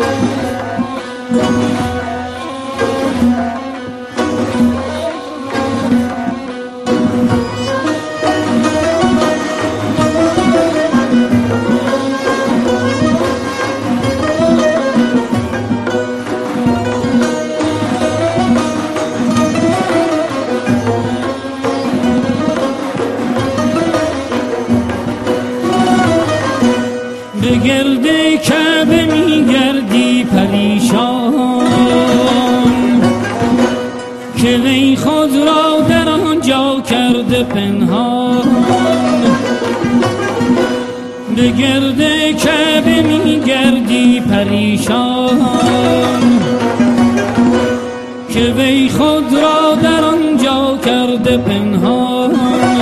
به گرد کعبه میگردی پریشان که وی خود را در آنجا کرده پنهان. به گرد کعبه میگردی پریشان که وی خود را در آنجا کرده پنهان.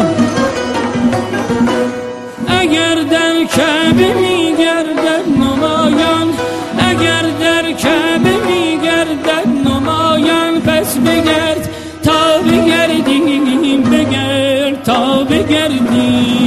اگر در کعبه میگردد نمایان، اگر در کعبه میگردد نمایان، پس بگرد تا بگردیم، بگرد تا بگردیم،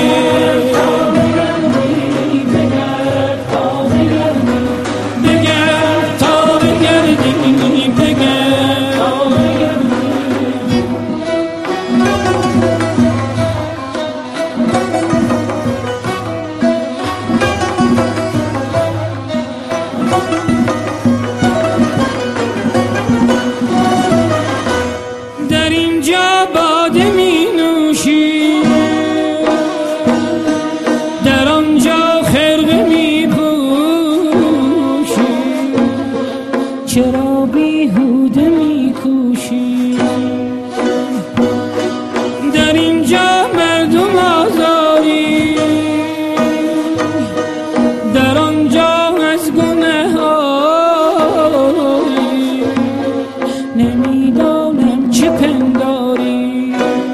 در اینجا باده می نوشی، در آنجا خرقه می پوشی، چرا بیهوده می کوشی؟ در اینجا مردم آزاری، در آنجا از گناه آری، نمیدانم چه پنداری.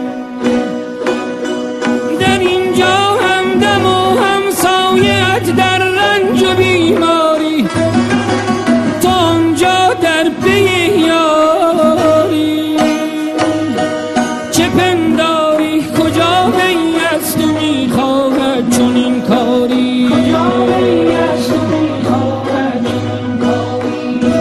در اینجا همدم و همسایت در رنج و بیماری، تو آنجا در پی یاری. چه پنداری کجا می است و میخواهد چنین کاری، کجا می است و میخواهد چنین کاری.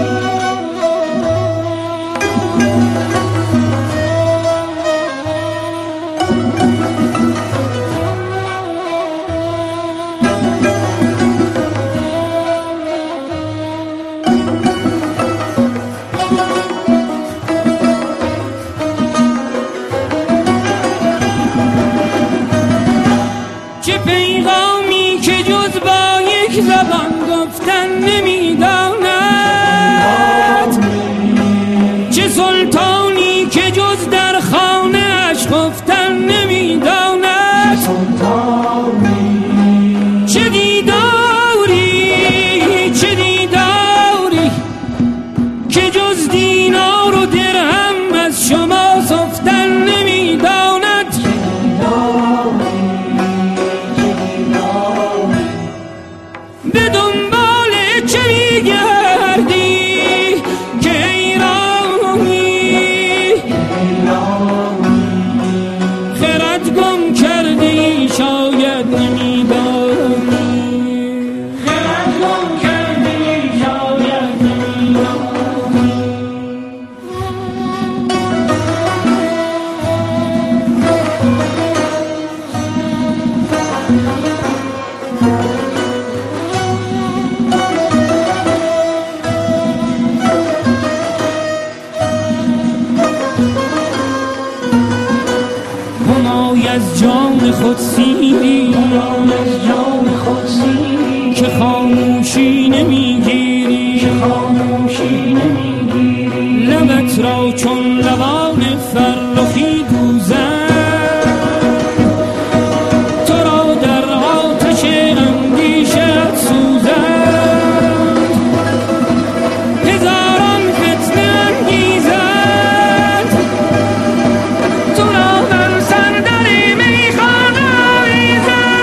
چه پیغامی که جز با یک زبان گفتن نمیداند، چه سلطانی که جز در خانه اش خفتن نمیداند. چه دیداری، چه دیداری که جز دینار و درهم از شما سفتن نمیداند. به دنبال چه میگردی که ایرانی، خرد گم کردی شاید نمیدانی، خرد گم کردی شاید نمیدانی. همای از جان خود سیری، که خاموشی نمیگیری، لبت را چون لبان فرخی دوزد، تو را در آتش اندیشت سوزد. هزاران فتنه انگیزد، تو را بر سردر میخانه آویزد.